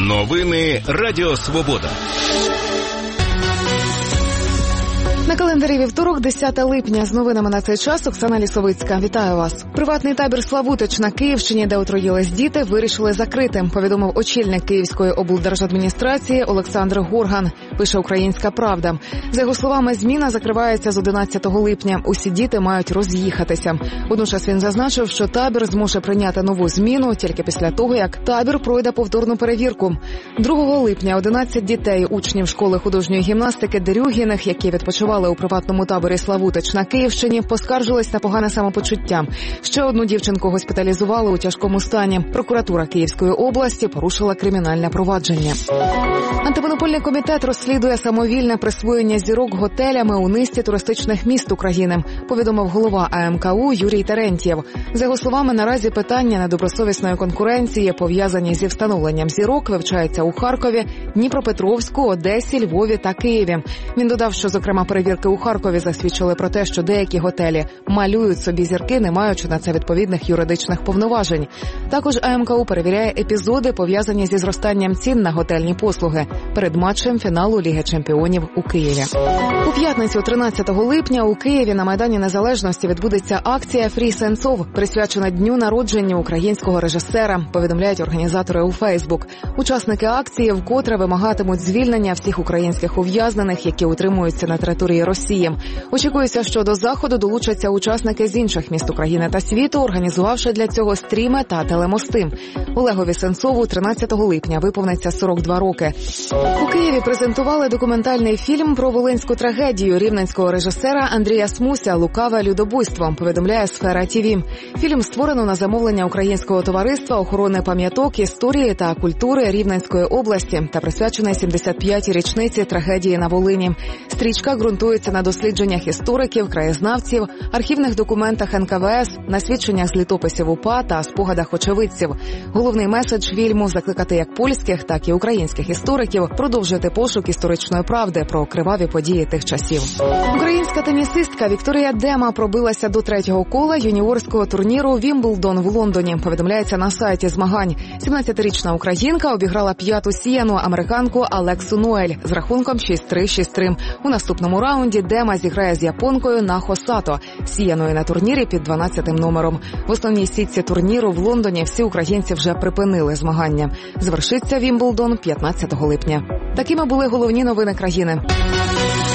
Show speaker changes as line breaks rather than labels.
Новини Радіо Свобода.
На календарі вівторок, 10 липня. З новинами на цей час Оксана Лісовицька. Вітаю вас. Приватний табір «Славутич» на Київщині, де отруїлись діти, вирішили закрити, повідомив очільник Київської облдержадміністрації Олександр Горган. Пише «Українська правда». За його словами, зміна закривається з 11 липня. Усі діти мають роз'їхатися. Водночас він зазначив, що табір зможе прийняти нову зміну тільки після того, як табір пройде повторну перевірку. 2 липня 11 дітей, учнів школи художньої гімнастики Дерюгіних, які відпочивали у приватному таборі «Славутич» на Київщині, поскаржились на погане самопочуття. Ще одну дівчинку госпіталізували у тяжкому стані. Прокуратура Київської області порушила кримінальне провадження. Антимонопольний комітет розслідує самовільне присвоєння зірок готелями у низці туристичних міст України, повідомив голова АМКУ Юрій Терентьєв. За його словами, наразі питання недобросовісної конкуренції, пов'язані зі встановленням зірок, вивчається у Харкові, Дніпропетровську, Одесі, Львові та Києві. Він додав, що, зокрема, перевірки у Харкові засвідчили про те, що деякі готелі малюють собі зірки, не маючи на це відповідних юридичних повноважень. Також АМКУ перевіряє епізоди, пов'язані зі зростанням цін на готельні послуги перед матчем фіналу Ліги чемпіонів у Києві. У п'ятницю, 13 липня, у Києві на Майдані Незалежності відбудеться акція «Фрі Сенцов», присвячена дню народження українського режисера, повідомляють організатори у Фейсбук. Учасники акції вкотре вимагатимуть звільнення всіх українських ув'язнених, які утримуються на території Росії. Очікується, що до заходу долучаться учасники з інших міст України та світу, організувавши для цього стріми та телемости. Олегові Сенцову 13 липня виповниться 42 роки. У Києві презентували документальний фільм про волинську трагедію рівненського режисера Андрія Смуся «Лукаве людобуйство», повідомляє Сфера ТВ. Фільм створено на замовлення Українського товариства охорони пам'яток, історії та культури Рівненської області та присвячений 75-й річниці трагедії на Волині. Стрічка ґрунтується на дослідженнях істориків, краєзнавців, архівних документах НКВС, на свідченнях з літописів УПА та спогадах очевидців. Головний меседж фільму – закликати як польських, так і українських істориків продовжити пошук історичної правди про криваві події тих часів. Українська тенісистка Вікторія Дема пробилася до 3-го кола юніорського турніру «Вімблдон» в Лондоні, повідомляється на сайті змагань. 17-річна українка обіграла 5-ту сіяну американку Алексу Ноель з рахунком 6-3-6-3. У наступному раунді Дема зіграє з японкою Нахо Сато, сіяною на турнірі під 12-м номером. В основній сітці турніру в Лондоні всі українці вже припинили змагання. Завершиться Вімблдон 15 липня. Такими були головні новини країни.